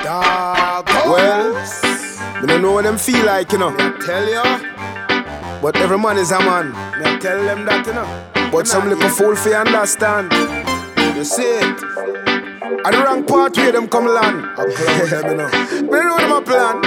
Dog. Well, I don't know what them feel like, you know. I tell you. But every man is a man. I tell them that, you know. But some little fool fi understand. You see it. At the wrong part where them come land. I clown them, you know. But you know them a plan.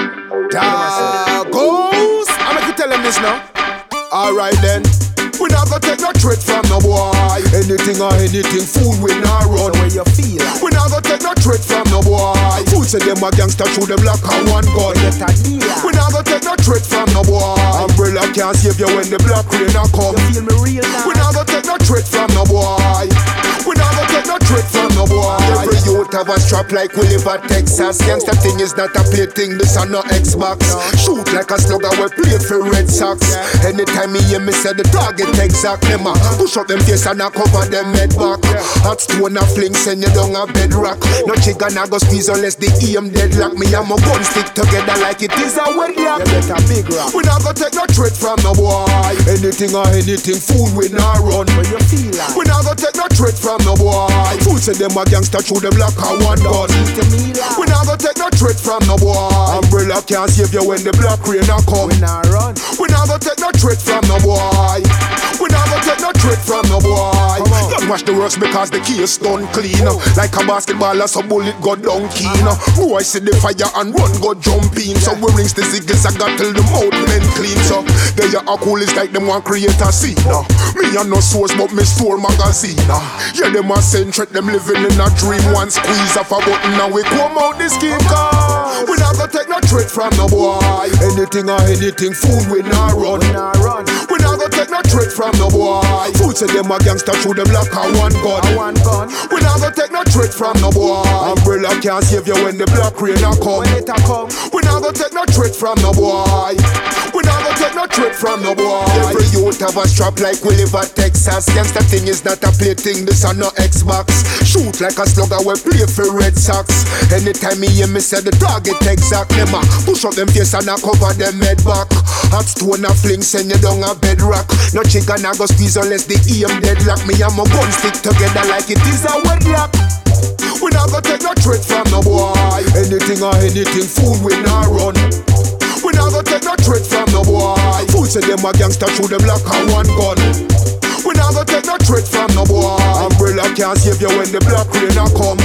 Dog. Goes. I make you tell them this now. Alright then. We not gonna take no threat from no boy. Anything or anything, fool we not run. The way you feel like. We not gonna take no threat from no boy. Fool say them a gangster, through them like a one gun. Get a deal. We not gonna take no threat from no boy. Umbrella can't save you when the black rain a come. You feel me real now? We not gonna take no threat from no boy. We not gonna take no threat from no boy. Every youth have a strap like we live at Texas. Gangster thing is not a play thing, this a no Xbox. Shoot like a slugger we play for Red Sox. Anytime me hear me say the target exact, them a push up them face and a cover them head back. Hot stone a fling, send you down a bedrock. No chicken a go squeeze unless the aim deadlock. Me and my gun stick together like it is a wedlock. You bet a big rock. We not gonna take no threat from no boy. Anything or anything, fool we not run. But you feel like. We not gonna take no threat from no boy. Fool say them a gangster, through them like a one gun. To me like. We not gonna take no threat from no boy. Umbrella can't save you when the black rain a come. We not run. We not gonna take no threat from no boy. We not gonna take no threat from no boy. Don't watch the works because the case done clean. Like a basketballer, so bullet go down keen. Boy see the fire and run go jump in. So we rings the ziggles, I got till the mouth men clean. So they are cool, it's like them want create a scene. Me a no source but me store magazine. Yeah, them a centric, them living in a dream. One squeeze off a button and we come out the scheme. Cause we not gonna take no threat from no boy. Anything or anything, fool we not run. We not run. We not gonna take no threat from no boy. Fool say them a gangster, through them like a one gun. A one gun. We not gonna take no threat from no boy. Umbrella can't save you when the black rain a come. When it a come. We not gonna take no threat from no boy. We not gonna take no threat from no boy. Every youth have a strap like we live at Texas. Gangster thing is not a play thing, this a no Xbox. Shoot like a slugger we play for Red Sox. Anytime me hear me say the target exact, them a push up them face and a cover them head back. Hot stone a fling, send you down a bedrock. No chicken a go squeeze unless the aim deadlock. Me and my gun stick together like it is a wedlock. We not gonna take no threat from no boy. Anything or anything, fool we not run. We not gonna take no threat from no boy. Fool say them a gangster, through them like a one gun. We not gonna take no threat from no boy. Umbrella can't save you when the black rain a come.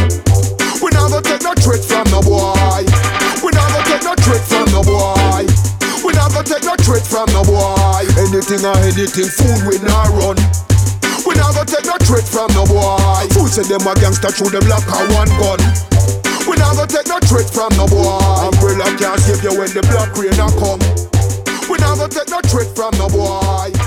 We not gonna take no threat from no boy. We not gonna take no threat from no boy. We not gonna take no threat from no boy. Anything or anything, fool we not run. We not gonna take no threat from no boy. Fool say them a gangster, through them like a one gun. We not gonna take no threat from no boy. Umbrella can't save you when the black rain a come. We not gonna take no threat from no boy.